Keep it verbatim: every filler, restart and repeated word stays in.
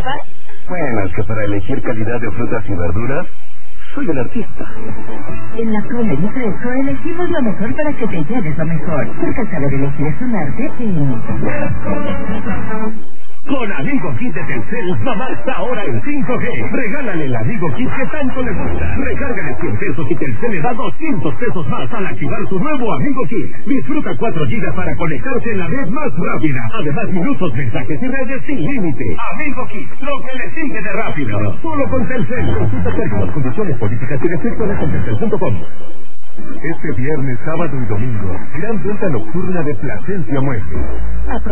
pruebas? Bueno, es que para elegir calidad de frutas y verduras, soy el artista. En la Comer y Fresco elegimos lo mejor para que te lleves lo mejor. Porque el saber elegir es un arte y... Con Amigo Kit de Telcel, mamá está ahora en cinco G. Regálale el Amigo Kit que tanto le gusta. Recárgale cien pesos y Telcel le da doscientos pesos más al activar su nuevo Amigo Kit. Disfruta cuatro gigas para conectarse en la red más rápida. Además, minutos, mensajes y redes sin límite. Amigo Kit, lo que le sigue de rápido. Solo con Telcel. Consulta términos, condiciones, políticas y restricciones en telcel punto com. Este viernes, sábado y domingo, gran venta nocturna de Plasencia Muebles.